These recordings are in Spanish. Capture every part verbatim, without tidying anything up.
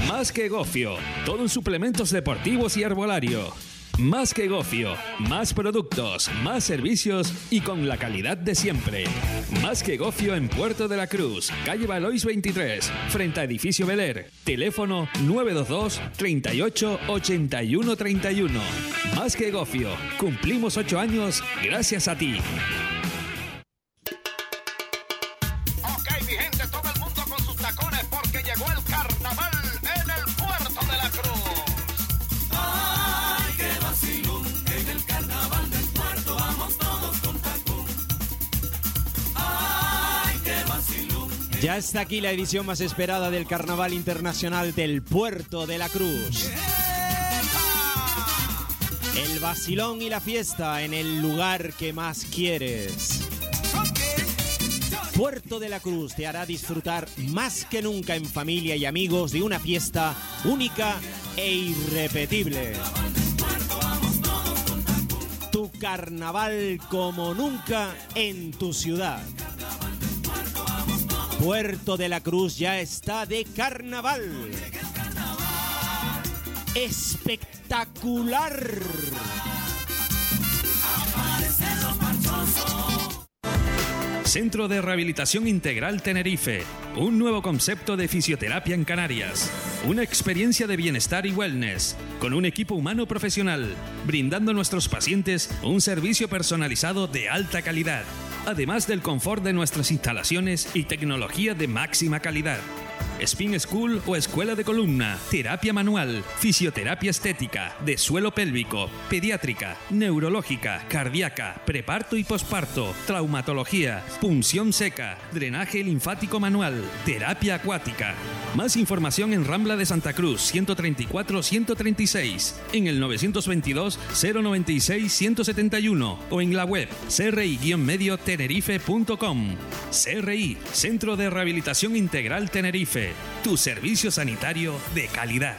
Más que Gofio, todo en suplementos deportivos y herbolario. Más que Gofio, más productos, más servicios y con la calidad de siempre. Más que Gofio en Puerto de la Cruz, calle Valois veintitrés, frente a Edificio Beler. Teléfono nueve dos dos, treinta y ocho, ochenta y uno treinta y uno. Más que Gofio, cumplimos ocho años gracias a ti. Ok, mi gente, todo el mundo con sus tacones porque llegó el carnaval en el Puerto de la Cruz. Ya está aquí la edición más esperada del Carnaval Internacional del Puerto de la Cruz. El vacilón y la fiesta en el lugar que más quieres. Puerto de la Cruz te hará disfrutar más que nunca en familia y amigos de una fiesta única e irrepetible. Tu carnaval como nunca en tu ciudad. Puerto de la Cruz ya está de carnaval. ¡Espectacular! Centro de Rehabilitación Integral Tenerife. Un nuevo concepto de fisioterapia en Canarias. Una experiencia de bienestar y wellness. Con un equipo humano profesional. Brindando a nuestros pacientes un servicio personalizado de alta calidad. Además del confort de nuestras instalaciones y tecnología de máxima calidad. Spin School o escuela de columna, terapia manual, fisioterapia estética, de suelo pélvico, pediátrica, neurológica, cardíaca, preparto y posparto, traumatología, punción seca, drenaje linfático manual, terapia acuática. Más información en Rambla de Santa Cruz, ciento treinta y cuatro, ciento treinta y seis, en el novecientos veintidós, cero noventa y seis, ciento setenta y uno o en la web c r i guion medio tenerife punto com. C R I, Centro de Rehabilitación Integral Tenerife. Tu servicio sanitario de calidad.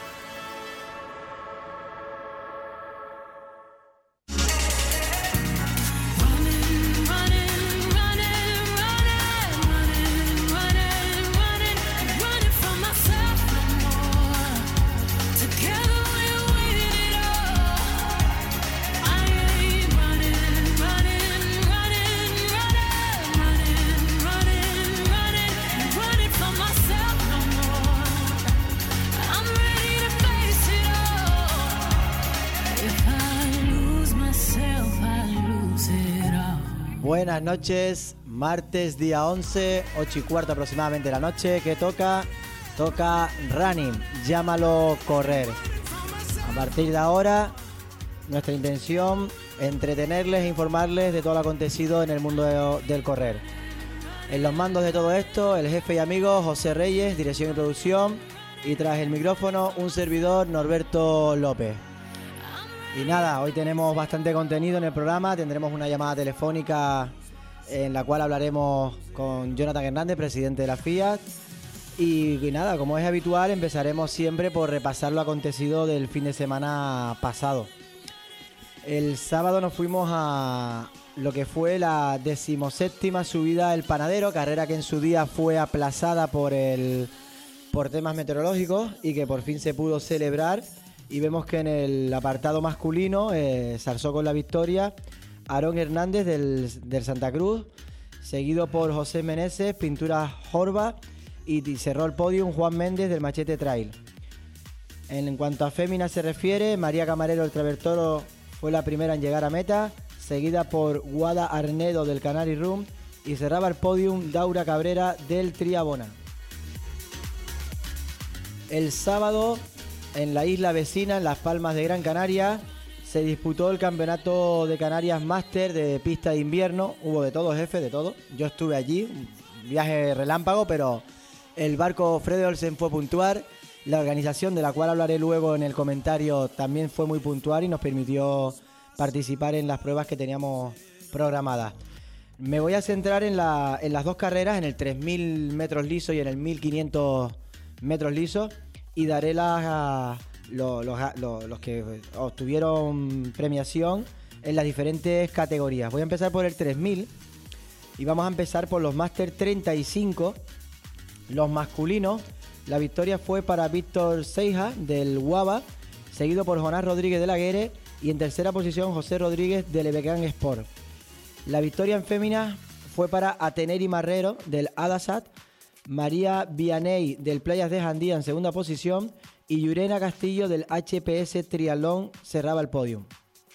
Buenas noches, martes día once, ocho y cuarto aproximadamente de la noche. ¿Qué toca? Toca running, llámalo correr. A partir de ahora, nuestra intención, entretenerles e informarles de todo lo acontecido en el mundo de, del correr. En los mandos de todo esto, el jefe y amigo José Reyes, dirección y producción, y tras el micrófono, un servidor, Norberto López. Y nada, hoy tenemos bastante contenido en el programa, tendremos una llamada telefónica en la cual hablaremos con Jonathan Hernández, presidente de la Fiat. Y, y nada, como es habitual, empezaremos siempre por repasar lo acontecido del fin de semana pasado. El sábado nos fuimos a lo que fue la decimoséptima subida del Panadero, carrera que en su día fue aplazada por, el, por temas meteorológicos y que por fin se pudo celebrar. Y vemos que en el apartado masculino eh, se alzó con la victoria Aarón Hernández del, del Santa Cruz, seguido por José Meneses, Pintura Jorba, y cerró el podio Juan Méndez del Machete Trail. En, en cuanto a féminas se refiere, María Camarero del Travertoro fue la primera en llegar a meta, seguida por Guada Arnedo del Canary Room, y cerraba el podium Daura Cabrera del Triabona. El sábado, en la isla vecina, en Las Palmas de Gran Canaria, se disputó el Campeonato de Canarias Máster de pista de invierno. Hubo de todo, jefe, de todo. Yo estuve allí, un viaje relámpago, pero el barco Fred Olsen fue puntual. La organización, de la cual hablaré luego en el comentario, también fue muy puntual y nos permitió participar en las pruebas que teníamos programadas. Me voy a centrar en, la, en las dos carreras, en el tres mil metros lisos y en el mil quinientos metros lisos. Y daré las, los, los, los, los que obtuvieron premiación en las diferentes categorías. Voy a empezar por el tres mil y vamos a empezar por los Máster treinta y cinco, los masculinos, la victoria fue para Víctor Seija del Guava, seguido por Jonás Rodríguez de la Guere y en tercera posición José Rodríguez del Ebecan Sport. La victoria en féminas fue para Ateneri Marrero del Adasat, María Vianey del Playas de Jandía en segunda posición y Yurena Castillo del H P S Triatlón cerraba el podio.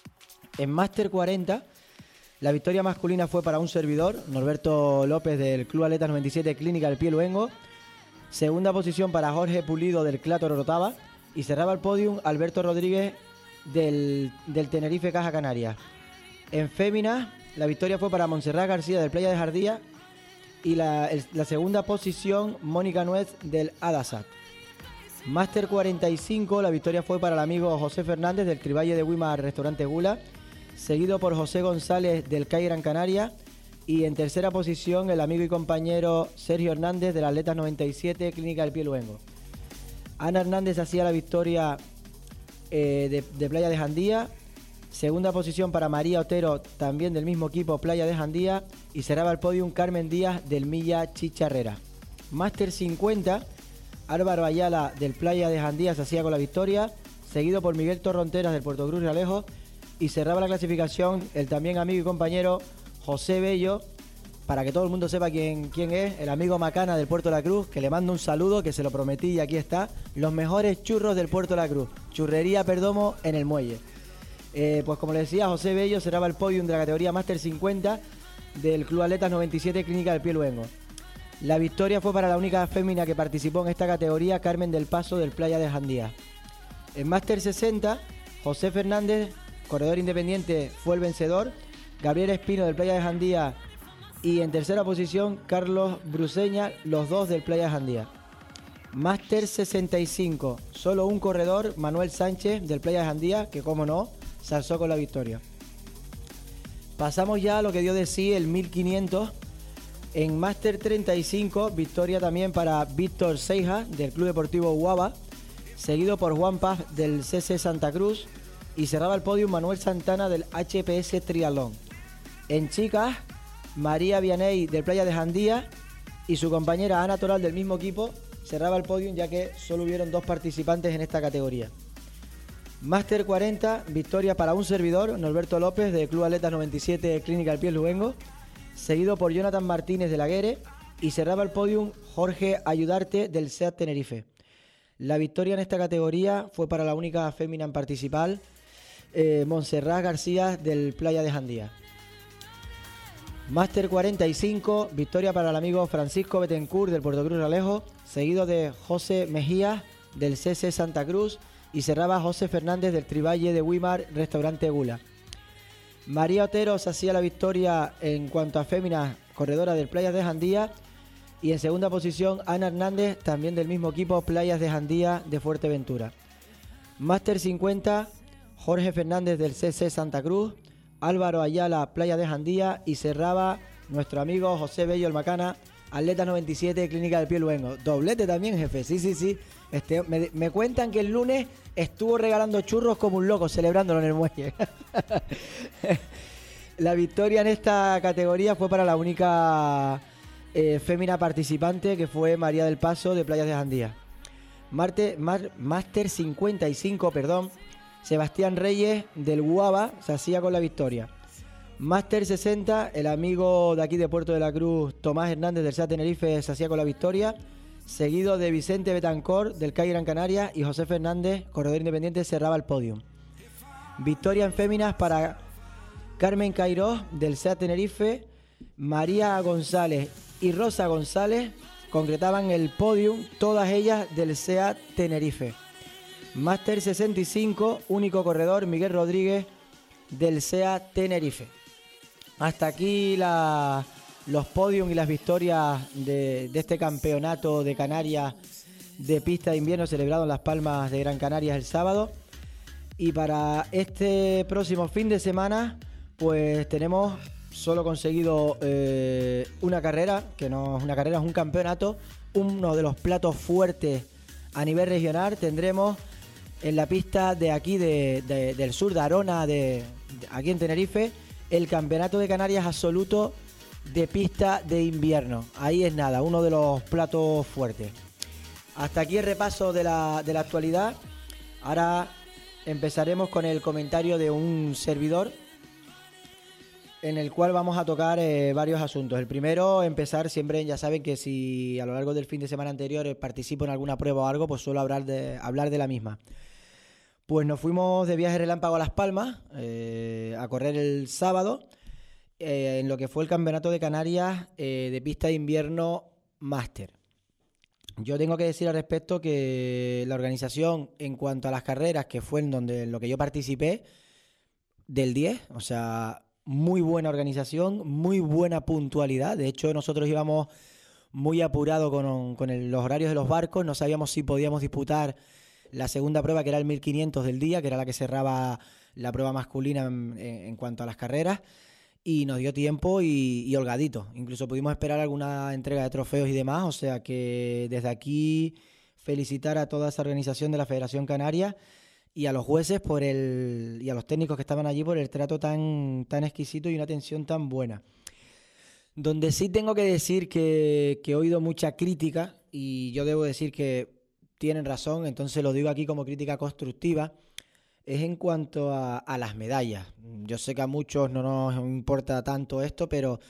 En Máster cuarenta, la victoria masculina fue para un servidor, Norberto López del Club Atletas noventa y siete Clínica del Pie Luengo. Segunda posición para Jorge Pulido del Clátor Orotava. Y cerraba el podium Alberto Rodríguez del, del Tenerife Caja Canarias. En féminas, la victoria fue para Montserrat García del Playa de Jardía. Y la, el, la segunda posición, Mónica Nuez del Adasat. Máster cuarenta y cinco, la victoria fue para el amigo José Fernández del Trivalle de Wimar Restaurante Gula, seguido por José González del C A I Gran Canaria y en tercera posición el amigo y compañero Sergio Hernández del Atletas noventa y siete Clínica del Pie Luengo. Ana Hernández hacía la victoria eh, de, de Playa de Jandía, segunda posición para María Otero también del mismo equipo Playa de Jandía y cerraba el podium Carmen Díaz del Milla Chicharrera. Máster cincuenta, Álvaro Ayala del Playa de Jandía se hacía con la victoria, seguido por Miguel Torronteras del Puerto Cruz Realejo y cerraba la clasificación el también amigo y compañero José Bello, para que todo el mundo sepa quién, quién es, el amigo Macana del Puerto de la Cruz, que le mando un saludo, que se lo prometí y aquí está, los mejores churros del Puerto de la Cruz, Churrería Perdomo en el Muelle. Eh, pues como les decía, José Bello cerraba el podium de la categoría Máster cincuenta del Club Atletas noventa y siete Clínica del Pie Luengo. La victoria fue para la única fémina que participó en esta categoría, Carmen del Paso del Playa de Jandía. En Máster sesenta, José Fernández, corredor independiente, fue el vencedor, Gabriel Espino del Playa de Jandía y en tercera posición Carlos Bruseña, los dos del Playa de Jandía. Máster sesenta y cinco, solo un corredor, Manuel Sánchez del Playa de Jandía, que como no, se alzó con la victoria. Pasamos ya a lo que dio de sí el mil quinientos. En Máster treinta y cinco, victoria también para Víctor Seija del Club Deportivo Guava, seguido por Juan Paz del C C Santa Cruz y cerraba el podio Manuel Santana del H P S Triatlón. En chicas, María Vianey del Playa de Jandía y su compañera Ana Toral del mismo equipo cerraba el podio, ya que solo hubieron dos participantes en esta categoría. Máster cuarenta, victoria para un servidor, Norberto López del Club Atletas noventa y siete Clínica del Pie Luengo, seguido por Jonathan Martínez de la Guere y cerraba el podium Jorge Ayudarte del SEAT Tenerife. La victoria en esta categoría fue para la única fémina en participar, eh, Montserrat García del Playa de Jandía. Máster cuarenta y cinco, victoria para el amigo Francisco Betancourt del Puerto Cruz Realejo, seguido de José Mejía del C C Santa Cruz y cerraba José Fernández del Trivalle de Wimar Restaurante Gula. María Otero se hacía la victoria en cuanto a féminas, corredora del Playas de Jandía y en segunda posición Ana Hernández, también del mismo equipo Playas de Jandía de Fuerteventura. Máster cincuenta, Jorge Fernández del C C Santa Cruz, Álvaro Ayala, Playa de Jandía y cerraba nuestro amigo José Bello el Macana, Atletas noventa y siete, Clínica del Pie Luengo. Doblete también, jefe, sí, sí, sí. Este, me, me cuentan que el lunes estuvo regalando churros como un loco, celebrándolo en el muelle. La victoria en esta categoría fue para la única eh, fémina participante, que fue María del Paso de Playas de Jandía. Marte, mar, Máster cincuenta y cinco, perdón, Sebastián Reyes del Guava se hacía con la victoria. Máster sesenta, el amigo de aquí de Puerto de la Cruz, Tomás Hernández del SEAT Tenerife, se hacía con la victoria, seguido de Vicente Betancor del C A I Gran Canaria y José Fernández, corredor independiente, cerraba el podio. Victoria en féminas para Carmen Cairós del SEAT Tenerife, María González y Rosa González concretaban el podium, todas ellas del SEAT Tenerife. Máster sesenta y cinco, único corredor, Miguel Rodríguez del SEAT Tenerife. Hasta aquí la, los podiums y las victorias de, de este campeonato de Canarias de pista de invierno celebrado en Las Palmas de Gran Canaria el sábado. Y para este próximo fin de semana, pues tenemos solo conseguido eh, una carrera, que no es una carrera, es un campeonato, uno de los platos fuertes a nivel regional. Tendremos en la pista de aquí de, de, del sur de Arona, de, de aquí en Tenerife, el Campeonato de Canarias absoluto de pista de invierno. Ahí es nada, uno de los platos fuertes. hasta aquí el repaso de la, de la actualidad. Ahora empezaremos con el comentario de un servidor, en el cual vamos a tocar eh, varios asuntos. El primero, empezar siempre, ya saben que si a lo largo del fin de semana anterior eh, participo en alguna prueba o algo, pues suelo hablar de, hablar de la misma. Pues nos fuimos de viaje relámpago a Las Palmas eh, a correr el sábado eh, en lo que fue el Campeonato de Canarias eh, de pista de invierno máster. Yo tengo que decir al respecto que la organización, en cuanto a las carreras, que fue en donde en lo que yo participé, del diez, o sea, muy buena organización, muy buena puntualidad. De hecho, nosotros íbamos muy apurados con, con el, los horarios de los barcos, no sabíamos si podíamos disputar la segunda prueba, que era el mil quinientos del día, que era la que cerraba la prueba masculina en, en cuanto a las carreras, y nos dio tiempo y, y holgadito. Incluso pudimos esperar alguna entrega de trofeos y demás, o sea que desde aquí felicitar a toda esa organización de la Federación Canaria y a los jueces por el y a los técnicos que estaban allí por el trato tan, tan exquisito y una atención tan buena. Donde sí tengo que decir que, que he oído mucha crítica, y yo debo decir que tienen razón, entonces lo digo aquí como crítica constructiva, es en cuanto a, a las medallas. Yo sé que a muchos no nos importa tanto esto, pero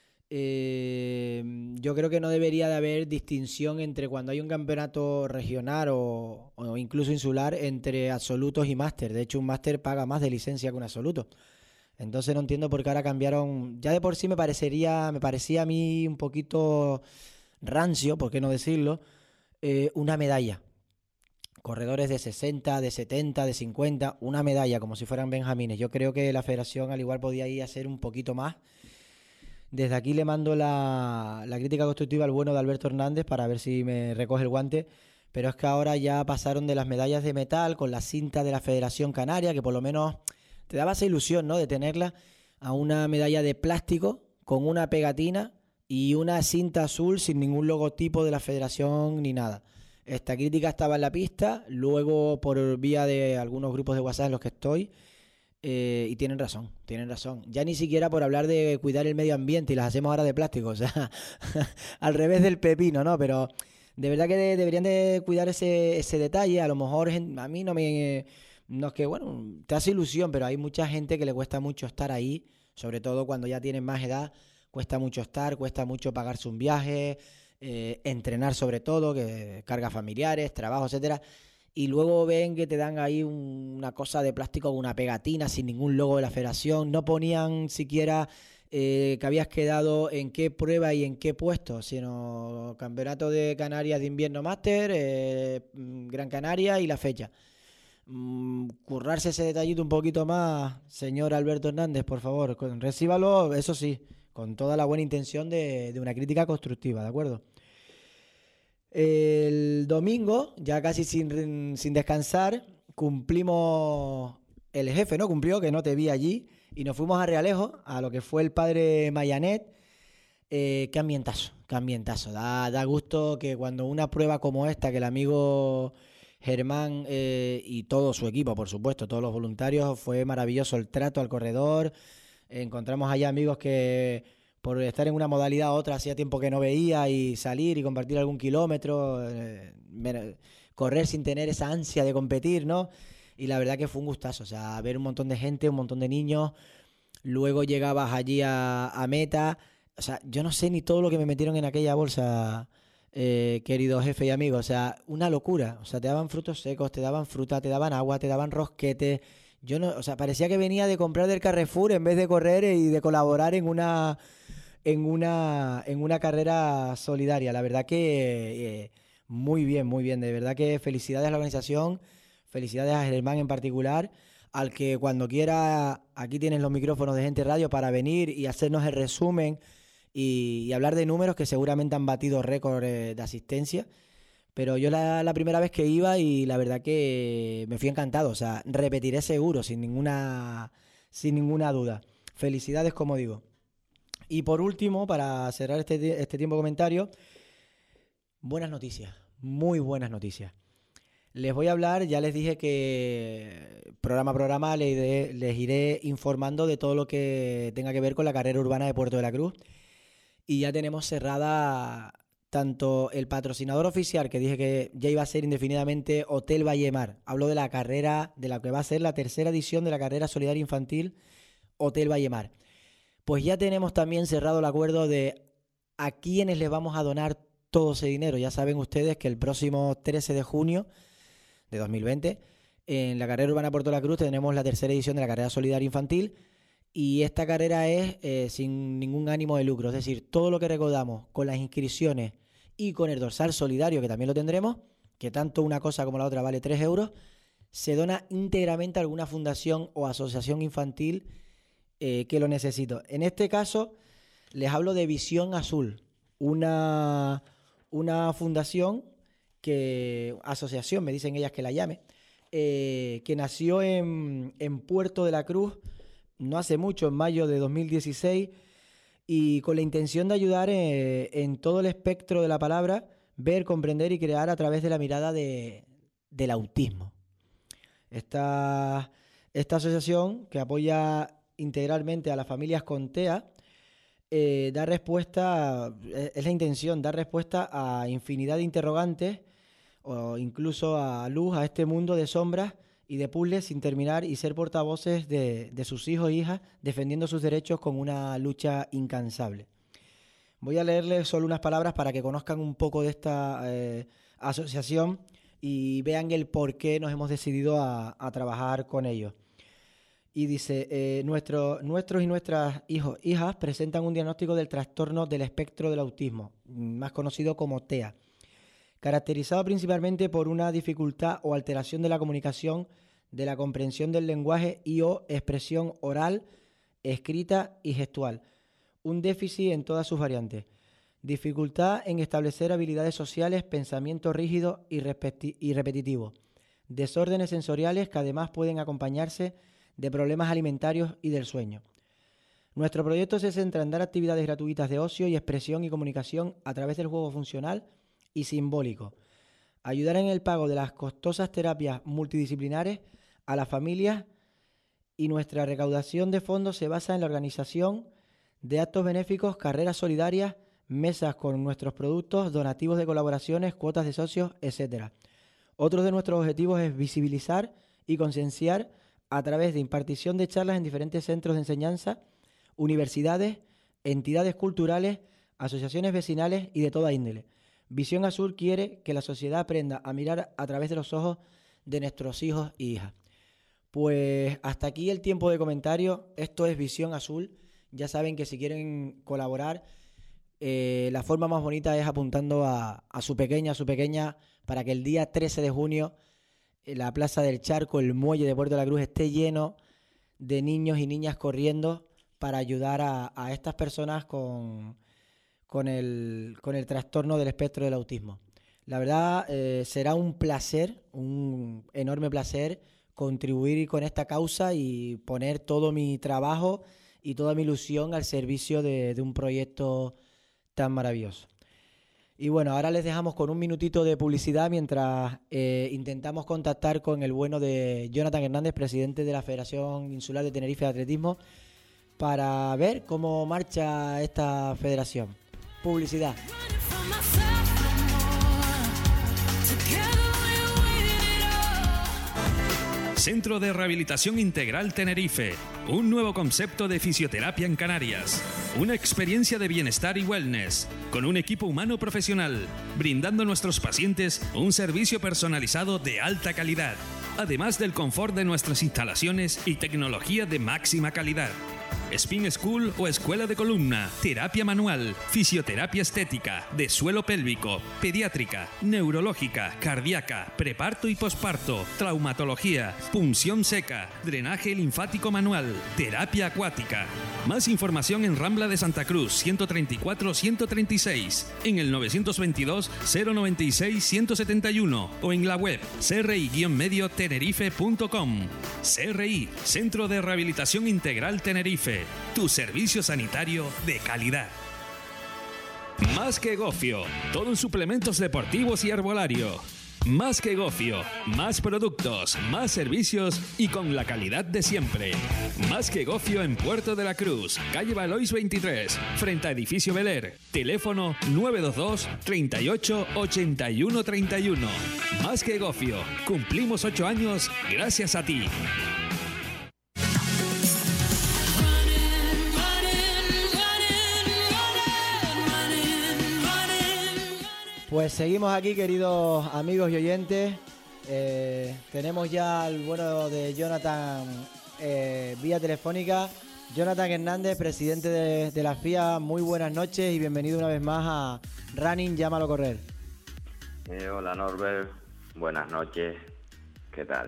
eh, yo creo que no debería de haber distinción entre cuando hay un campeonato regional o, o incluso insular entre absolutos y máster. De hecho, un máster paga más de licencia que un absoluto. Entonces no entiendo por qué ahora cambiaron. Ya de por sí me parecería, me parecía a mí un poquito rancio, por qué no decirlo, eh, una medalla. Corredores de sesenta, de setenta, de cincuenta, una medalla como si fueran benjamines. Yo creo que la federación al igual podía ir a hacer un poquito más. Desde aquí le mando la, la crítica constructiva al bueno de Alberto Hernández para ver si me recoge el guante, pero es que ahora ya pasaron de las medallas de metal con la cinta de la Federación Canaria, que por lo menos te daba esa ilusión, ¿no?, de tenerla, a una medalla de plástico con una pegatina y una cinta azul sin ningún logotipo de la federación ni nada. Esta crítica estaba en la pista, luego por vía de algunos grupos de WhatsApp en los que estoy, eh, y tienen razón, tienen razón. Ya ni siquiera por hablar de cuidar el medio ambiente y las hacemos ahora de plástico, o sea, al revés del pepino, ¿no? Pero de verdad que de, deberían de cuidar ese, ese detalle. A lo mejor a mí no me... No es que, bueno, te hace ilusión, pero hay mucha gente que le cuesta mucho estar ahí, sobre todo cuando ya tienen más edad, cuesta mucho estar, cuesta mucho pagarse un viaje, eh, entrenar sobre todo, que cargas familiares, trabajo, etcétera, y luego ven que te dan ahí un, una cosa de plástico con una pegatina sin ningún logo de la federación, no ponían siquiera eh, que habías quedado en qué prueba y en qué puesto, sino Campeonato de Canarias de Invierno Máster, eh, Gran Canaria y la fecha. Mm, currarse ese detallito un poquito más, señor Alberto Hernández, por favor, recíbalo, eso sí, con toda la buena intención de, de una crítica constructiva, ¿de acuerdo? El domingo, ya casi sin, sin descansar, cumplimos, el jefe no cumplió, que no te vi allí, y nos fuimos a Realejo, a lo que fue el padre Mayanet. Eh, qué ambientazo, qué ambientazo. Da, da gusto que cuando una prueba como esta, que el amigo Germán eh, y todo su equipo, por supuesto, todos los voluntarios, fue maravilloso el trato al corredor. Encontramos allá amigos que por estar en una modalidad u otra hacía tiempo que no veía, y salir y compartir algún kilómetro, eh, correr sin tener esa ansia de competir, ¿no? Y la verdad que fue un gustazo, o sea, ver un montón de gente, un montón de niños. Luego llegabas allí a, a meta, o sea, yo no sé ni todo lo que me metieron en aquella bolsa, eh, querido jefe y amigo, o sea, una locura. O sea, te daban frutos secos, te daban fruta, te daban agua, te daban rosquetes. Yo no, o sea, parecía que venía de comprar del Carrefour en vez de correr y de colaborar en una en una en una carrera solidaria. La verdad que eh, muy bien, muy bien. De verdad que felicidades a la organización, felicidades a Germán en particular, al que cuando quiera, aquí tienes los micrófonos de Gente Radio para venir y hacernos el resumen y, y hablar de números que seguramente han batido récord eh, de asistencia. Pero yo la, la primera vez que iba y la verdad que me fui encantado. O sea, repetiré seguro, sin ninguna, sin ninguna duda. Felicidades, como digo. Y por último, para cerrar este, este tiempo de comentario, buenas noticias, muy buenas noticias. Les voy a hablar, ya les dije que programa a programa les iré, les iré informando de todo lo que tenga que ver con la carrera urbana de Puerto de la Cruz. Y ya tenemos cerrada tanto el patrocinador oficial, que dije que ya iba a ser indefinidamente Hotel Vallemar, hablo de la carrera, de la que va a ser la tercera edición de la carrera solidaria infantil Hotel Vallemar. Pues ya tenemos también cerrado el acuerdo de a quiénes les vamos a donar todo ese dinero. Ya saben ustedes que el próximo trece de junio de dos mil veinte, en la carrera urbana Puerto La Cruz, tenemos la tercera edición de la carrera solidaria infantil, y esta carrera es eh, sin ningún ánimo de lucro. Es decir, todo lo que recaudamos con las inscripciones y con el dorsal solidario, que también lo tendremos, que tanto una cosa como la otra vale tres euros, se dona íntegramente a alguna fundación o asociación infantil eh, que lo necesite. En este caso, les hablo de Visión Azul, una, una fundación, que asociación, me dicen ellas que la llame, eh, que nació en, en Puerto de la Cruz no hace mucho, en mayo de dos mil dieciséis, y con la intención de ayudar eh, en todo el espectro de la palabra, ver, comprender y crear a través de la mirada de, del autismo. Esta, esta asociación, que apoya integralmente a las familias con T E A, eh, da respuesta, es la intención, dar respuesta a infinidad de interrogantes, o incluso a luz a este mundo de sombras y de puzzles sin terminar, y ser portavoces de, de sus hijos e hijas, defendiendo sus derechos con una lucha incansable. Voy a leerles solo unas palabras para que conozcan un poco de esta eh, asociación y vean el por qué nos hemos decidido a, a trabajar con ellos. Y dice, eh, nuestro, nuestros y nuestras hijos hijas presentan un diagnóstico del trastorno del espectro del autismo, más conocido como T E A, caracterizado principalmente por una dificultad o alteración de la comunicación, de la comprensión del lenguaje y o expresión oral, escrita y gestual, un déficit en todas sus variantes, dificultad en establecer habilidades sociales, pensamiento rígido y, y repetitivo, desórdenes sensoriales que además pueden acompañarse de problemas alimentarios y del sueño. Nuestro proyecto se centra en dar actividades gratuitas de ocio y expresión y comunicación a través del juego funcional y simbólico, ayudar en el pago de las costosas terapias multidisciplinares a las familias, y nuestra recaudación de fondos se basa en la organización de actos benéficos, carreras solidarias, mesas con nuestros productos, donativos de colaboraciones, cuotas de socios, etcétera. Otro de nuestros objetivos es visibilizar y concienciar a través de impartición de charlas en diferentes centros de enseñanza, universidades, entidades culturales, asociaciones vecinales y de toda índole. Visión Azul quiere que la sociedad aprenda a mirar a través de los ojos de nuestros hijos y hijas. Pues hasta aquí el tiempo de comentario. Esto es Visión Azul. Ya saben que si quieren colaborar, eh, la forma más bonita es apuntando a, a su pequeña, a su pequeña, para que el día trece de junio eh, la Plaza del Charco, el muelle de Puerto de la Cruz, esté lleno de niños y niñas corriendo para ayudar a, a estas personas con... Con el, con el trastorno del espectro del autismo. La verdad, eh, será un placer, un enorme placer contribuir con esta causa y poner todo mi trabajo y toda mi ilusión al servicio de, de un proyecto tan maravilloso. Y bueno, ahora les dejamos con un minutito de publicidad mientras eh, intentamos contactar con el bueno de Jonathan Hernández, presidente de la Federación Insular de Tenerife de Atletismo, para ver cómo marcha esta federación. Publicidad. Centro de Rehabilitación Integral Tenerife. Un nuevo concepto de fisioterapia en Canarias. Una experiencia de bienestar y wellness. Con un equipo humano profesional. Brindando a nuestros pacientes un servicio personalizado de alta calidad. Además del confort de nuestras instalaciones y tecnología de máxima calidad. Spin School o escuela de columna, terapia manual, fisioterapia estética, de suelo pélvico, pediátrica, neurológica, cardíaca, preparto y posparto, traumatología, punción seca, drenaje linfático manual, terapia acuática. Más información en Rambla de Santa Cruz, ciento treinta y cuatro ciento treinta y seis, en el novecientos veintidós cero noventa y seis ciento setenta y uno o en la web c r i guion medio tenerife punto com. C R I, Centro de Rehabilitación Integral Tenerife. Tu servicio sanitario de calidad. Más que gofio, todo en suplementos deportivos y herbolario. Más que gofio, más productos, más servicios y con la calidad de siempre. Más que gofio en Puerto de la Cruz, calle Valois veintitrés, frente a Edificio Beler. Teléfono nueve dos dos, treinta y ocho, ochenta y uno, treinta y uno. Más que gofio, cumplimos ocho años gracias a ti. Pues seguimos aquí, queridos amigos y oyentes. Eh, tenemos ya al bueno de Jonathan eh, vía telefónica. Jonathan Hernández, presidente de, de la F I A. Muy buenas noches y bienvenido una vez más a Running, llámalo correr. Eh, hola Norbert, buenas noches, ¿qué tal?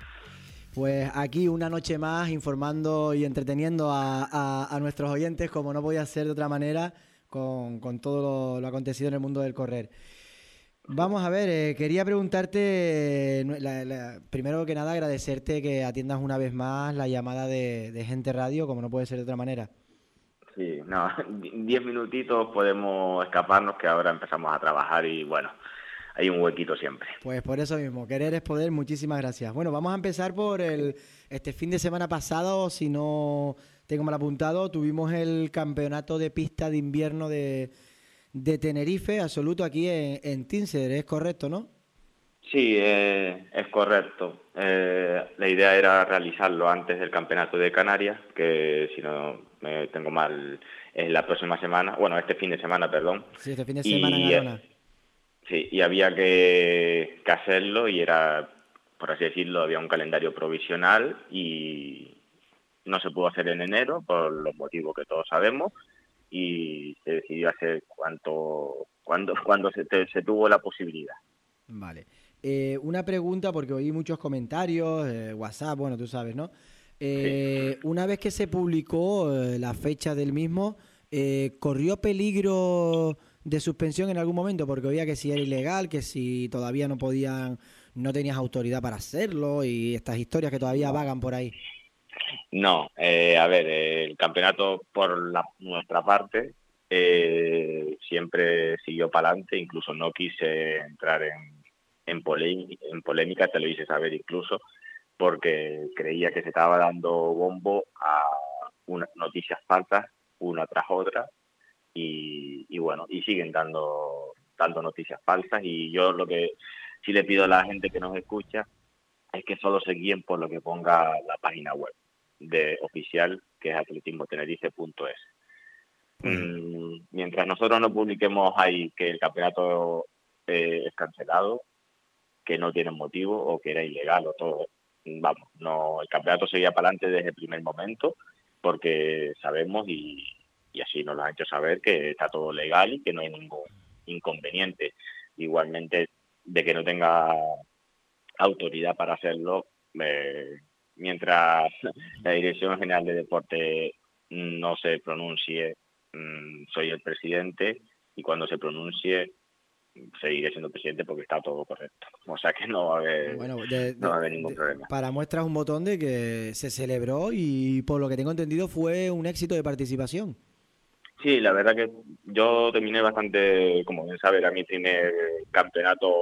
Pues aquí una noche más informando y entreteniendo a, a, a nuestros oyentes, como no podía ser de otra manera, con, con todo lo, lo acontecido en el mundo del correr. Vamos a ver, eh, quería preguntarte, la, la, primero que nada agradecerte que atiendas una vez más la llamada de, de Gente Radio, como no puede ser de otra manera. Sí, no, diez minutitos podemos escaparnos, que ahora empezamos a trabajar y bueno, hay un huequito siempre. Pues por eso mismo, querer es poder, muchísimas gracias. Bueno, vamos a empezar por el este fin de semana pasado, si no tengo mal apuntado, tuvimos el campeonato de pista de invierno de, de Tenerife, absoluto, aquí en, en Tinser, ¿es correcto, no? Sí, eh, es correcto. Eh, la idea era realizarlo antes del campeonato de Canarias, que si no me tengo mal, es la próxima semana, bueno, este fin de semana, perdón. Sí, este fin de semana en Arona. Sí, y había que, que hacerlo y era, por así decirlo, había un calendario provisional y no se pudo hacer en enero por los motivos que todos sabemos y se decidió hacer cuanto, cuando, cuando se, te, se tuvo la posibilidad. Vale. Eh, una pregunta, porque oí muchos comentarios, eh, WhatsApp, bueno, tú sabes, ¿no? Eh, sí. Una vez que se publicó eh, la fecha del mismo, eh, ¿corrió peligro de suspensión en algún momento? Porque oía que si era ilegal, que si todavía no podían, no tenías autoridad para hacerlo y estas historias que todavía vagan por ahí. No, eh, a ver, eh, el campeonato por la, nuestra parte eh, siempre siguió para adelante, incluso no quise entrar en, en, polémica, en polémica, te lo hice saber incluso, porque creía que se estaba dando bombo a unas noticias falsas, una tras otra, y, y bueno, y siguen dando, dando noticias falsas, y yo lo que sí le pido a la gente que nos escucha es que solo se guíen por lo que ponga la página web de oficial, que es atletismo tenerife punto es. Mm, mientras nosotros no publiquemos ahí que el campeonato eh, es cancelado, que no tienen motivo o que era ilegal o todo, vamos, no, el campeonato seguía para adelante desde el primer momento porque sabemos y, y así nos lo han hecho saber que está todo legal y que no hay ningún inconveniente. Igualmente, de que no tenga autoridad para hacerlo, eh, mientras la Dirección General de Deporte no se pronuncie, mmm, soy el presidente y cuando se pronuncie seguiré siendo presidente porque está todo correcto. O sea que no va a haber, bueno, de, no va a haber de, ningún de, problema. Para muestras un botón de que se celebró y por lo que tengo entendido fue un éxito de participación. Sí, la verdad que yo terminé bastante, como bien sabe, era mi primer campeonato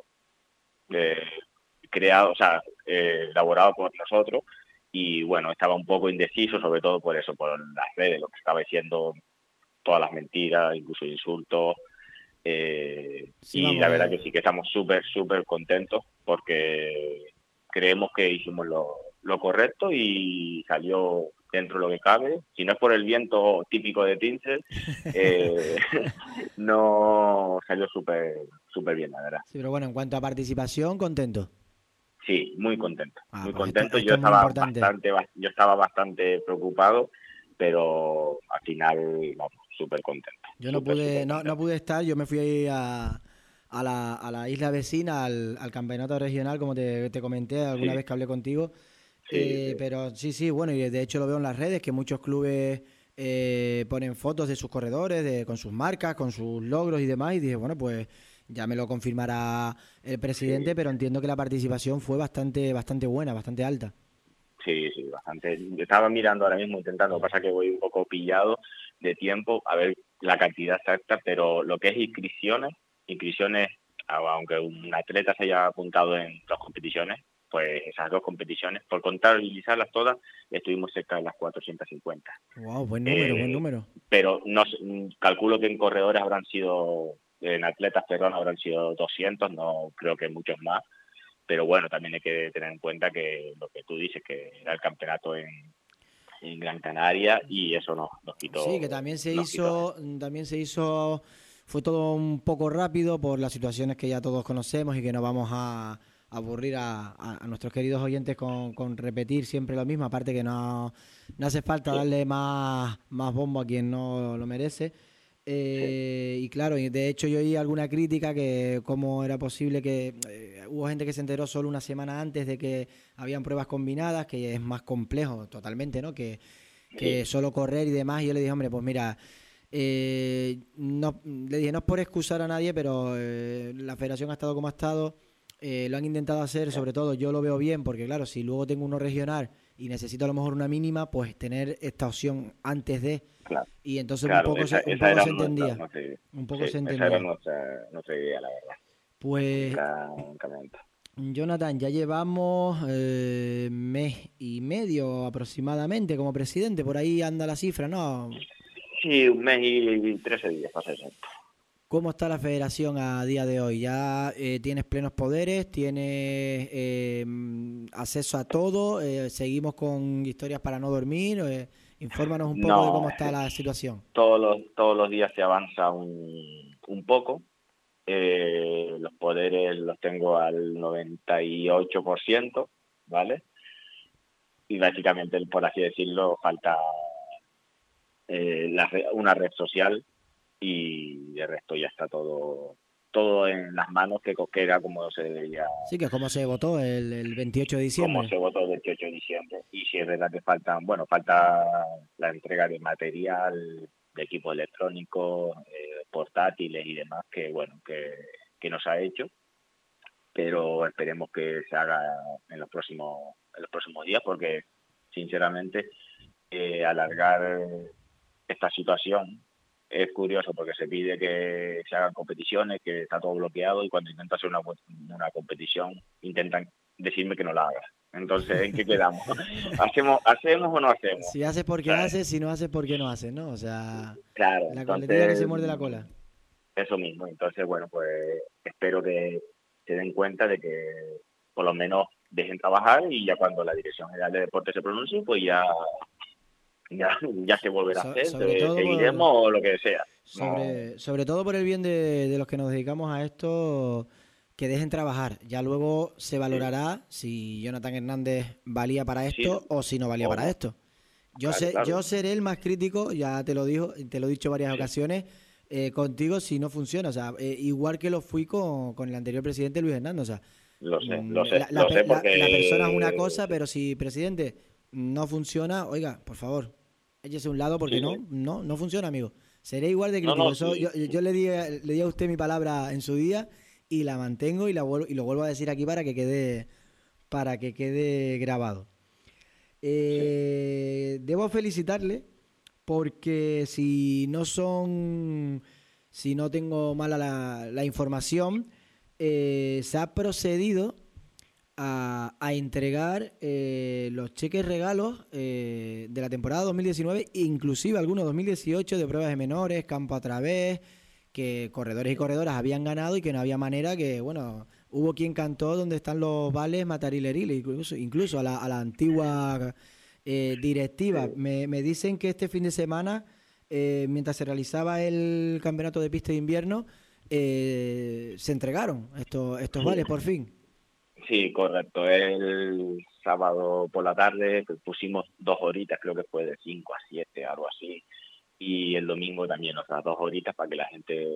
eh, creado, o sea, eh, elaborado por nosotros y bueno, estaba un poco indeciso, sobre todo por eso, por las redes, lo que estaba diciendo, todas las mentiras, incluso insultos, eh, sí, y la verdad que sí que estamos súper, súper contentos porque creemos que hicimos lo, lo correcto y salió dentro de lo que cabe. Si no es por el viento típico de Tinser, eh, no salió súper, súper bien, la verdad. Sí, pero bueno, en cuanto a participación, contento. Sí, muy contento, ah, muy pues contento. Esto, esto yo estaba importante. bastante, yo estaba bastante preocupado, pero al final, vamos, súper contento. Yo no super, pude, super no, no pude estar. Yo me fui a, a la, a la isla vecina, al, al campeonato regional, como te, te comenté alguna sí. vez que hablé contigo. Sí, eh, sí. Pero sí, sí, bueno, y de hecho lo veo en las redes que muchos clubes eh, ponen fotos de sus corredores, de, con sus marcas, con sus logros y demás. Y dije, bueno, pues ya me lo confirmará el presidente, sí. Pero entiendo que la participación fue bastante, bastante buena, bastante alta. Sí, sí, bastante. Estaba mirando ahora mismo, intentando, pasa que voy un poco pillado de tiempo, a ver la cantidad exacta, pero lo que es inscripciones, inscripciones aunque un atleta se haya apuntado en dos competiciones, pues esas dos competiciones, por contabilizarlas todas, estuvimos cerca de las cuatrocientas cincuenta. Wow, buen número, Eh, buen número. Pero no sé, calculo que en corredores habrán sido, en atletas, perdón, habrán sido doscientos, no creo que muchos más. Pero bueno, también hay que tener en cuenta que lo que tú dices, que era el campeonato en, en Gran Canaria, y eso nos, nos quitó. Sí, que también se nos hizo, quitó. también se hizo, fue todo un poco rápido por las situaciones que ya todos conocemos y que no vamos a aburrir a, a, a nuestros queridos oyentes con, con repetir siempre lo mismo, aparte que no, no hace falta Sí. darle más, más bombo a quien no lo merece. Eh, Sí. Y claro, y de hecho yo oí alguna crítica que cómo era posible que eh, hubo gente que se enteró solo una semana antes de que habían pruebas combinadas, que es más complejo totalmente, ¿no? Que, que Sí. solo correr y demás. Y yo le dije, hombre, pues mira, eh, no, le dije, no es por excusar a nadie, pero eh, la federación ha estado como ha estado. Eh, lo han intentado hacer, sobre todo yo lo veo bien, porque claro, si luego tengo uno regional y necesito a lo mejor una mínima, pues tener esta opción antes de, Claro, y entonces claro, un poco esa, se, un esa poco era se nuestra, entendía, nuestra idea. un poco Sí, se esa era entendía. nuestra, nuestra idea, la verdad. Pues Nunca, nunca me entró. Jonathan, ya llevamos eh, mes y medio aproximadamente como presidente, por ahí anda la cifra, ¿no? Sí, un mes y trece días, para ser exacto. ¿Cómo está la federación a día de hoy? ¿Ya eh, tienes plenos poderes? ¿Tienes eh, acceso a todo? Eh, ¿Seguimos con historias para no dormir? Eh, infórmanos un poco de No, cómo está la situación. todos los, todos los días se avanza un, un poco. Eh, los poderes los tengo al noventa y ocho por ciento, ¿vale? Y básicamente, por así decirlo, falta eh, la, una red social, y de resto ya está todo todo en las manos, que, que era como se debería, Sí, que es como se votó el, el veintiocho de como diciembre. se votó el veintiocho de diciembre. Y si es verdad que faltan, bueno, falta la entrega de material, de equipo electrónico, eh, portátiles y demás, que bueno, que, que no se ha hecho, pero esperemos que se haga en los próximos en los próximos días, porque sinceramente eh, alargar esta situación es curioso, porque se pide que se hagan competiciones, que está todo bloqueado, y cuando intento hacer una, una competición intentan decirme que no la haga. Entonces, ¿en qué quedamos? ¿Hacemos hacemos o no hacemos? Si haces porque ¿Sabes? haces, si no haces porque no haces, ¿no? O sea, Claro, la coletilla que se entonces muerde la cola. eso mismo. Entonces, bueno, pues espero que se den cuenta de que por lo menos dejen trabajar, y ya cuando la Dirección General de Deportes se pronuncie, pues ya ya, ya se volverá a So, hacer, sobre todo seguiremos por, o lo que sea. sobre, No, sobre todo por el bien de, de los que nos dedicamos a esto, que dejen trabajar. Ya luego se valorará si Jonathan Hernández valía para sí, esto o si no valía o para no. esto. Yo Claro, sé, claro. yo seré el más crítico, ya te lo dijo, te lo he dicho varias Sí. ocasiones, eh, contigo si no funciona. O sea, eh, igual que lo fui con, con el anterior presidente Luis Hernández. O sea, Lo sé, mm, lo sé, la, la lo pe- sé la- porque la persona es una cosa, sí, pero si, presidente, no funciona, oiga, por favor, échese a un lado porque sí, no, sí. no, no funciona, amigo. Seré igual de No, crítico. no, Eso, yo, sí, sí. yo le di, le di a usted mi palabra en su día y la mantengo y la vuelvo, y lo vuelvo a decir aquí para que quede, para que quede grabado. Sí. Eh, debo felicitarle porque si no son, si no tengo mala la, la información, eh, se ha procedido a, a entregar eh, los cheques regalos eh, de la temporada dos mil diecinueve, inclusive algunos dos mil dieciocho de pruebas de menores, campo a través, que corredores y corredoras habían ganado y que no había manera, que bueno, hubo quien cantó donde están los vales Matarileril, incluso, incluso a la, a la antigua eh, directiva. Sí. Me, me dicen que este fin de semana, eh, mientras se realizaba el campeonato de pista de invierno, eh, se entregaron estos, estos Sí. vales por fin. Sí, correcto. El sábado por la tarde pusimos dos horitas, creo que fue de cinco a siete, algo así. Y el domingo también, o sea, dos horitas para que la gente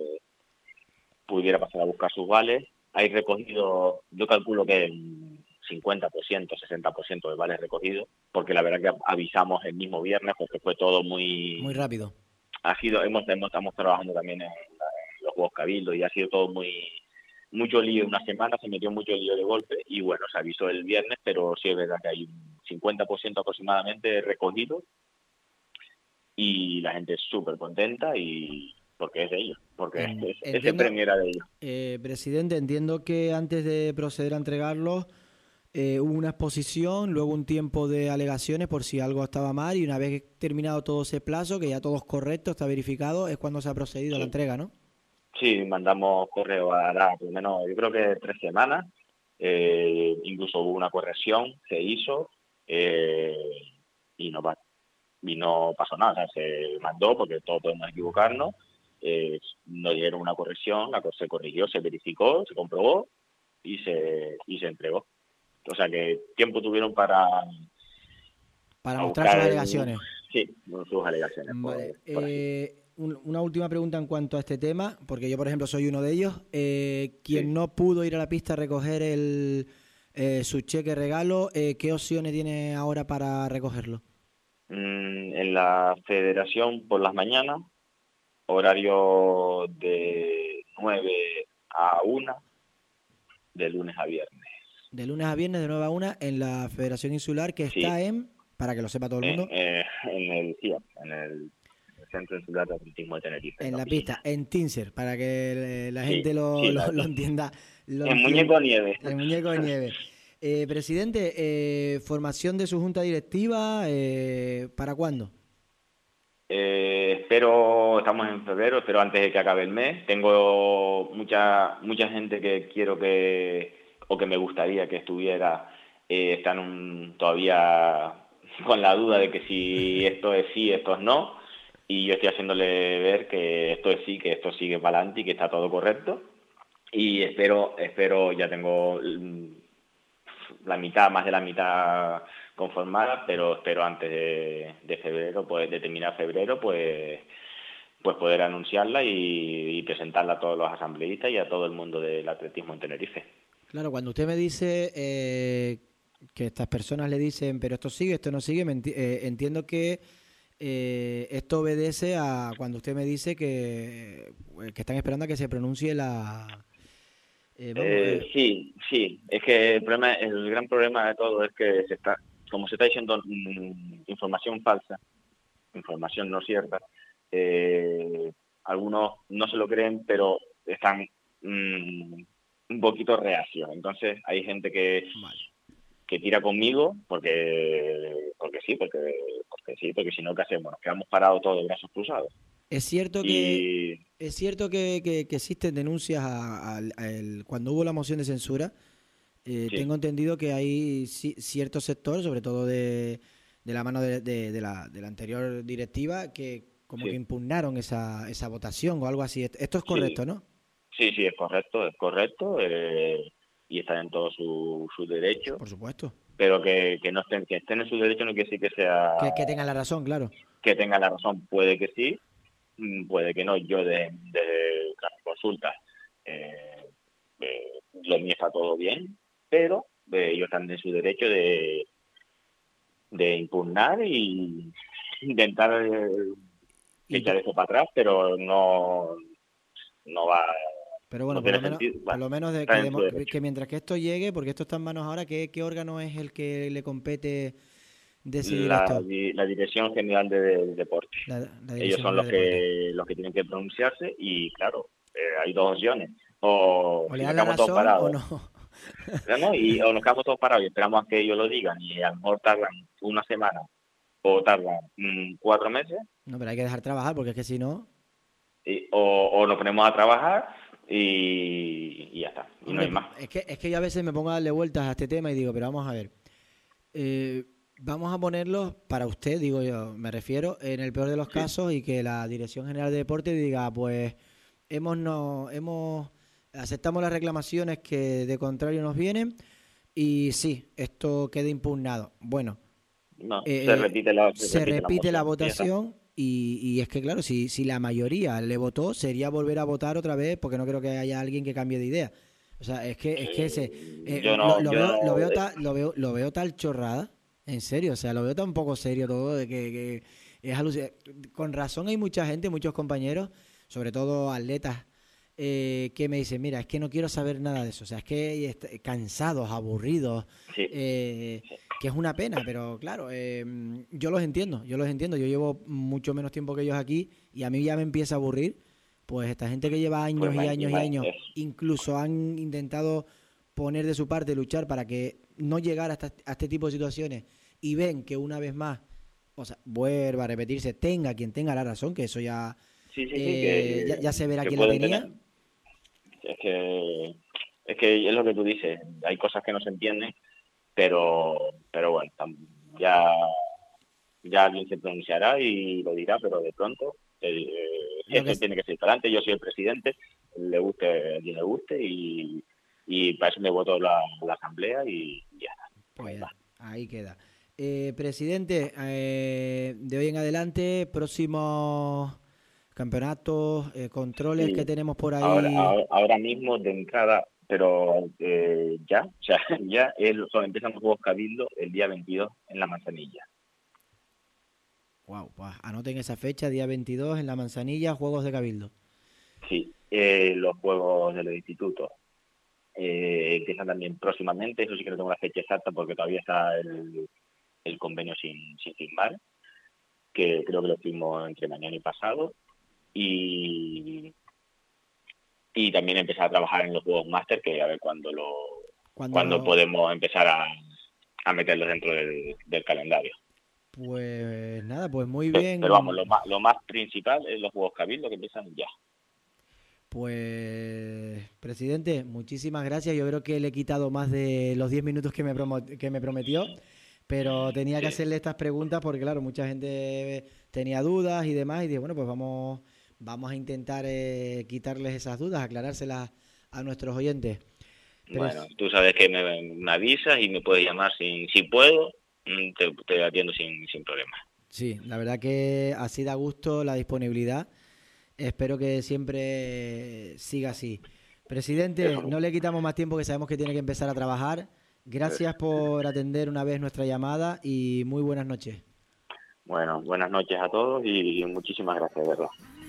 pudiera pasar a buscar sus vales. Hay recogido, yo calculo que un cincuenta por ciento, sesenta por ciento de vales recogidos, porque la verdad que avisamos el mismo viernes, porque fue todo muy... Muy rápido. Ha sido, hemos, hemos estamos trabajando también en, en los Juegos Cabildo, y ha sido todo muy... mucho lío, una semana se metió mucho lío de golpe, y bueno, se avisó el viernes, pero sí es verdad que hay un cincuenta por ciento aproximadamente recogido, y la gente es súper contenta, y porque es de ellos. porque En- ese, ese entiendo, premio era de ellos. eh, presidente, entiendo que antes de proceder a entregarlos eh, hubo una exposición, luego un tiempo de alegaciones por si algo estaba mal y una vez terminado todo ese plazo, que ya todo es correcto, está verificado, es cuando se ha procedido a la Sí. entrega, ¿no? Sí, mandamos correo a la, por lo menos, yo creo que tres semanas, eh, incluso hubo una corrección, se hizo, eh, y no, pa- y no pasó nada, o sea, se mandó porque todos podemos equivocarnos, eh, nos dieron una corrección, la co- se corrigió, se verificó, se comprobó y se, y se entregó. O sea que tiempo tuvieron para, Para para mostrar sus buscar el- alegaciones. sí, sus alegaciones por, Vale. por así. Eh, un- una última pregunta en cuanto a este tema, porque yo, por ejemplo, soy uno de ellos. Eh, quien Sí. no pudo ir a la pista a recoger el, eh, su cheque regalo, eh, ¿qué opciones tiene ahora para recogerlo? Mm, en la federación por las mañanas, horario de nueve a una, de lunes a viernes. De lunes a viernes, de nueve a una, en la Federación Insular, que Sí. está en, para que lo sepa todo el En, mundo, eh, en el C I A P, en el Centro Insular de Atletismo de Tenerife. en la oficina. pista, en Tinser, para que eh, la Sí, gente lo, sí, lo- la- lo entienda. Lo En entienda. Muñeco Nieve. El muñeco de nieve. Eh, presidente, eh, formación de su junta directiva, eh, ¿para cuándo? Eh, espero, estamos en febrero, espero antes de que acabe el mes. Tengo mucha mucha gente que quiero que, o que me gustaría que estuviera, eh, están un- todavía con la duda de que si esto es sí, esto es no. Y yo estoy haciéndole ver que esto es sí, que esto sigue para adelante y que está todo correcto. Y espero, espero, ya tengo mm, la mitad, más de la mitad conformada, pero espero antes de, de febrero, pues de terminar febrero, pues pues poder anunciarla y, y presentarla a todos los asambleístas y a todo el mundo del atletismo en Tenerife. Claro, cuando usted me dice eh, que estas personas le dicen, pero esto sigue, esto no sigue, me enti- eh, entiendo que eh, esto obedece a cuando usted me dice que, eh, que están esperando a que se pronuncie la... eh, vamos, Eh, eh, sí, sí, es que el problema, el gran problema de todo es que se está, como se está diciendo mm, información falsa, información no cierta, eh, algunos no se lo creen, pero están mm, un poquito reacios. Entonces hay gente que, vale. que tira conmigo porque porque sí, porque porque sí, porque si no, ¿qué hacemos? Nos quedamos parados todos de brazos cruzados. Es cierto que... Y Es cierto que, que- que existen denuncias a- al- al- cuando hubo la moción de censura. eh, Sí. Tengo entendido que hay ci- cierto sector, sobre todo de, de la mano de, de- de la, de la anterior directiva, que como Sí. que impugnaron esa, esa votación o algo así. Esto es correcto, Sí. ¿no? sí, sí, es correcto, es correcto, eh, y están en todo su, su derecho, Por supuesto. pero que, que no estén, que estén en su derecho no quiere decir que sea Que, que tengan la razón, claro. que tengan la razón. Puede que sí, mm, puede que no. Yo de, de las consultas, eh, eh, lo mío está todo bien, pero eh, ellos están en su derecho de, de impugnar y intentar eh, Y echar tú- eso para atrás, pero no, no va, pero bueno, no por tiene lo menos, sentido. por Bueno, lo menos de está que, en su demo- derecho. que mientras que esto llegue, porque esto está en manos ahora, ¿qué, qué órgano es el que le compete decidir La, esto? di- la Dirección General de, del Deporte. La- la Ellos Dirección son los General de Deportes. que los que tienen que pronunciarse y claro, eh, hay dos opciones. O, O si le nos dan la quedamos todos razón o parados, no. ¿no? Y, o nos quedamos todos parados y esperamos a que ellos lo digan y a lo mejor tardan una semana o tardan mm, cuatro meses, No, pero hay que dejar trabajar porque es que si no... y- o, o nos ponemos a trabajar y, y ya está, y no Hombre, hay más. Es que, es que yo a veces me pongo a darle vueltas a este tema y digo, pero vamos a ver. eh, vamos a ponerlo para usted, digo yo, me refiero, en el peor de los Sí. casos y que la Dirección General de Deporte diga, pues hemos no hemos aceptamos las reclamaciones que de contrario nos vienen y sí, esto queda impugnado. Bueno, No, eh, se repite la, se repite la moción, y ya está. votación y, y es que, claro, si, si la mayoría le votó, sería volver a votar otra vez porque no creo que haya alguien que cambie de idea. O sea, es que, es que ese, eh, Yo lo, no- lo yo veo, no- lo, veo ta- lo, veo, lo veo tal chorrada, en serio, o sea, lo veo tan poco serio todo, de que, que es alucinante. Con razón hay mucha gente, muchos compañeros, sobre todo atletas, eh, que me dicen, mira, es que no quiero saber nada de eso, o sea, es que est- cansados, aburridos, Sí. eh, que es una pena, pero claro, eh, yo los entiendo, yo los entiendo, yo llevo mucho menos tiempo que ellos aquí y a mí ya me empieza a aburrir Pues esta gente que lleva años Pues y más- años y más años, eso. incluso han intentado poner de su parte, luchar para que no llegara hasta a este tipo de situaciones, y ven que una vez más, o sea, vuelva a repetirse, tenga quien tenga la razón, que eso ya, Sí, sí, sí, eh, que, ya, ya se verá que quién la pueden tenía. tener. Es que, es que es lo que tú dices, hay cosas que no se entienden, pero, pero bueno, tam- ya, ya alguien se pronunciará y lo dirá, pero de pronto el, eh, Lo esto que- tiene que ser para adelante. Yo soy el presidente, le guste a quien le guste, y, y para eso me votó la, la asamblea y ya está. Pues ya, ahí queda. Eh, presidente, eh, de hoy en adelante, próximos campeonatos, eh, controles Sí. que tenemos por ahí. Ahora, ahora, ahora mismo de entrada, pero eh, ya, o sea, ya es, son, empiezan los Juegos Cabildo el día veintidós en la Manzanilla. Wow, pues anoten esa fecha, día veintidós en la Manzanilla, Juegos de Cabildo. Sí, eh, los Juegos de los Institutos eh, empiezan también próximamente, eso sí que no tengo la fecha exacta porque todavía está el, el convenio sin, sin firmar, que creo que lo firmó entre mañana y pasado, y, y también empezar a trabajar en los Juegos Máster, que a ver cuándo lo Cuando cuándo lo- podemos empezar a, a meterlos dentro del, del calendario. Pues nada, pues muy Pero, bien. pero vamos, lo más, lo más principal es los Juegos Cabildo, que empiezan ya. Pues, presidente, muchísimas gracias. Yo creo que le he quitado más de los diez minutos que me, promo- que me prometió, pero tenía que Sí. hacerle estas preguntas porque, claro, mucha gente tenía dudas y demás, y dije, bueno, pues vamos, vamos a intentar eh, quitarles esas dudas, aclarárselas a nuestros oyentes. Pero Bueno, es- tú sabes que me, me avisas y me puedes llamar si, si puedo, mm, te, te atiendo sin, sin problema. Sí, la verdad que así da gusto la disponibilidad. Espero que siempre siga así. Presidente, Eso. no le quitamos más tiempo, que sabemos que tiene que empezar a trabajar. Gracias por atender una vez nuestra llamada y muy buenas noches. Bueno, buenas noches a todos y muchísimas gracias, de verdad.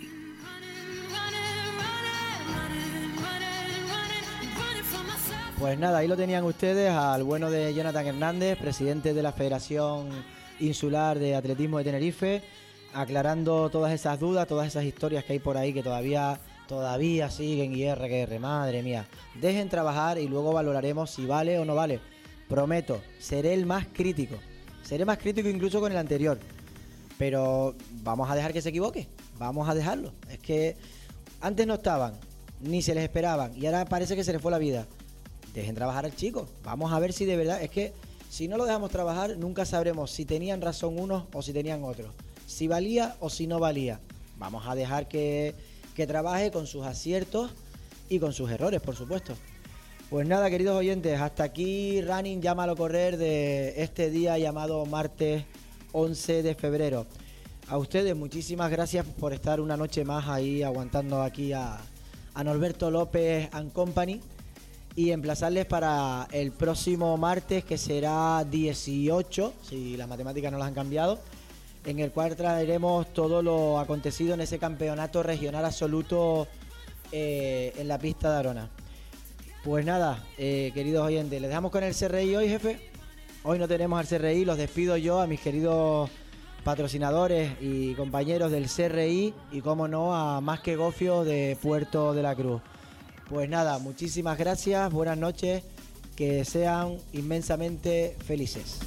Pues nada, ahí lo tenían ustedes al bueno de Jonathan Hernández, presidente de la Federación Insular de Atletismo de Tenerife, aclarando todas esas dudas, todas esas historias que hay por ahí que todavía, todavía siguen y R que R, madre mía. Dejen trabajar y luego valoraremos si vale o no vale. Prometo, seré el más crítico. Seré más crítico incluso con el anterior. Pero vamos a dejar que se equivoque. Vamos a dejarlo. Es que antes no estaban, ni se les esperaban, y ahora parece que se les fue la vida. Dejen trabajar al chico. Vamos a ver si de verdad... Es que si no lo dejamos trabajar, nunca sabremos si tenían razón unos o si tenían otros. Si valía o si no valía. Vamos a dejar que, que trabaje con sus aciertos y con sus errores, por supuesto. Pues nada, queridos oyentes, hasta aquí Running Llámalo Correr de este día llamado martes once de febrero. A ustedes muchísimas gracias por estar una noche más ahí aguantando aquí a, a Norberto López and Company, y emplazarles para el próximo martes, que será dieciocho, si las matemáticas no las han cambiado, en el cual traeremos todo lo acontecido en ese campeonato regional absoluto eh, en la pista de Arona. Pues nada, eh, queridos oyentes, les dejamos con el C R I hoy, jefe. Hoy no tenemos al C R I, los despido yo a mis queridos patrocinadores y compañeros del C R I y, como no, a Más que Gofio de Puerto de la Cruz. Pues nada, muchísimas gracias, buenas noches, que sean inmensamente felices.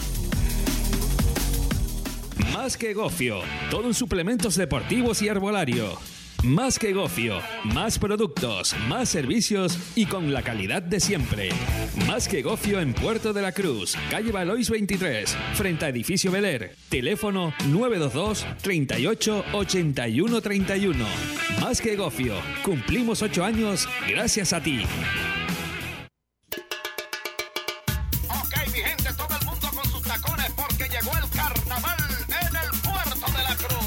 Más que Gofio, todo en suplementos deportivos y herbolario. Más que Gofio, más productos, más servicios y con la calidad de siempre. Más que Gofio en Puerto de la Cruz, calle Valois veintitrés, frente a Edificio Beler. Teléfono nueve dos dos, treinta y ocho, ochenta y uno treinta y uno. Más que Gofio, cumplimos ocho años gracias a ti. Ok, mi gente, todo el mundo con sus tacones porque llegó el carnaval en el Puerto de la Cruz.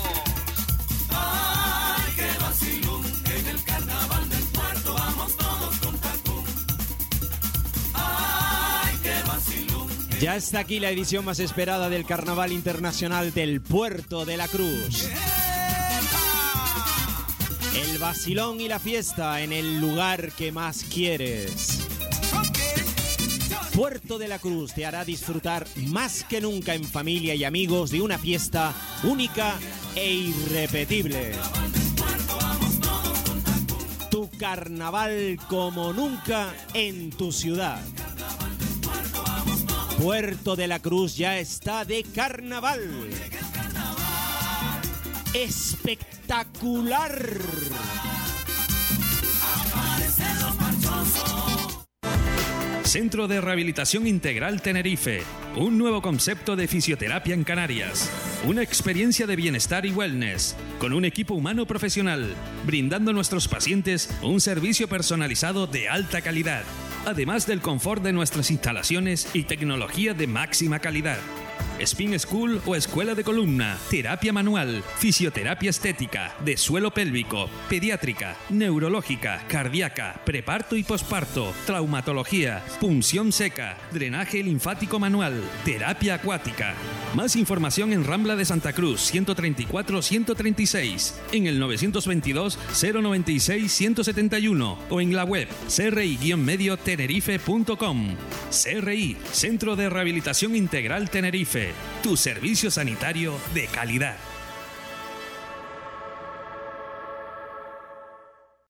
Ya está aquí la edición más esperada del Carnaval Internacional del Puerto de la Cruz. El vacilón y la fiesta en el lugar que más quieres. Puerto de la Cruz te hará disfrutar más que nunca en familia y amigos de una fiesta única e irrepetible. carnaval como nunca en tu ciudad. Puerto de la Cruz ya está de carnaval. Espectacular. Centro de Rehabilitación Integral Tenerife, un nuevo concepto de fisioterapia en Canarias, una experiencia de bienestar y wellness, con un equipo humano profesional, brindando a nuestros pacientes un servicio personalizado de alta calidad, además del confort de nuestras instalaciones y tecnología de máxima calidad. Spin School o escuela de columna, terapia manual, fisioterapia estética, de suelo pélvico, pediátrica, neurológica, cardíaca, preparto y posparto, traumatología, punción seca, drenaje linfático manual, terapia acuática. Más información en Rambla de Santa Cruz, ciento treinta y cuatro ciento treinta y seis, en el novecientos veintidós cero noventa y seis ciento setenta y uno o en la web c r i guion medio tenerife punto com. C R I, Centro de Rehabilitación Integral Tenerife. Tu servicio sanitario de calidad.